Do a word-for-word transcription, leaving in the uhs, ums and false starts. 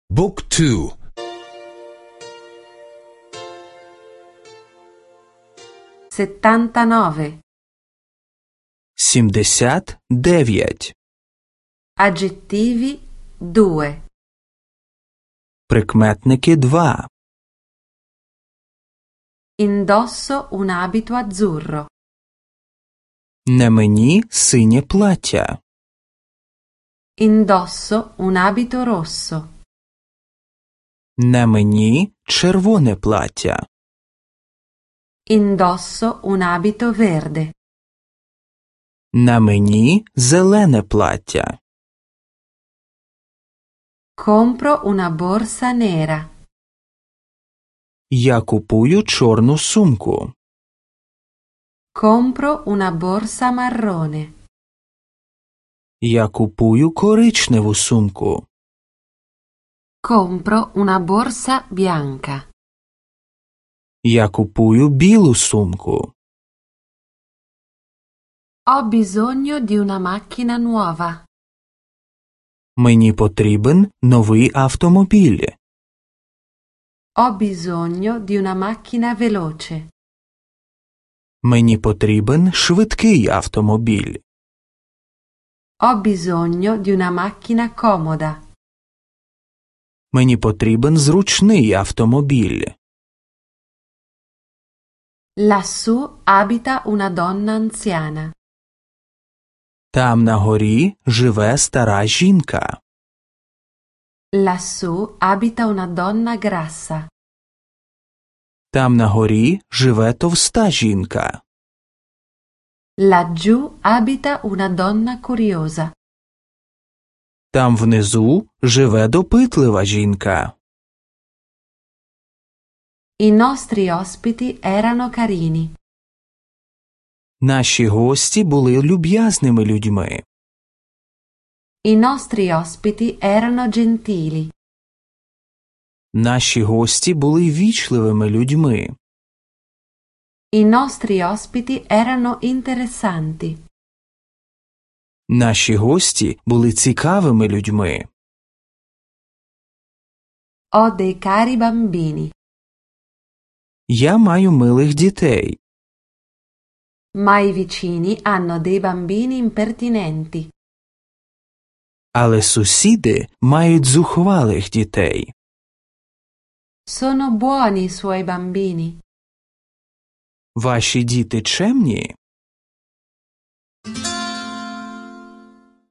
บุ๊กทู settantanove сімдесят дев'ять. Aggettivi due Прикметники два. Indosso un abito azzurro. На мені синє плаття. Indosso un abito rosso. На мені червоне плаття. Indosso un abito verde. На мені зелене плаття. Compro una borsa nera. Я купую чорну сумку. Compro una borsa marrone. Я купую коричневу сумку. Compro una borsa bianca. Я купую білу сумку. Ho bisogno di una macchina nuova. Мені потрібен новий автомобіль. Ho bisogno di una macchina veloce. Мені потрібен швидкий автомобіль. Ho bisogno di una macchina comoda. Мені потрібен зручний автомобіль. Lassù abita una donna anziana. Там на горі живе стара жінка. Lassù abita una donna grassa. Там на горі живе товста жінка. Laggiù abita una donna curiosa. Там внизу живе допитлива жінка. I nostri ospiti erano carini. Наші гості були люб'язними людьми. I nostri ospiti erano gentili. Наші гості були вічливими людьми. I nostri ospiti erano interessanti. Наші гості були цікавими людьми. Ho dei cari bambini. Я маю милих дітей. Ma i vicini hanno dei bambini impertinenti. Але сусіди мають зухвалих дітей. Sono buoni i suoi bambini. Ваші діти чемні?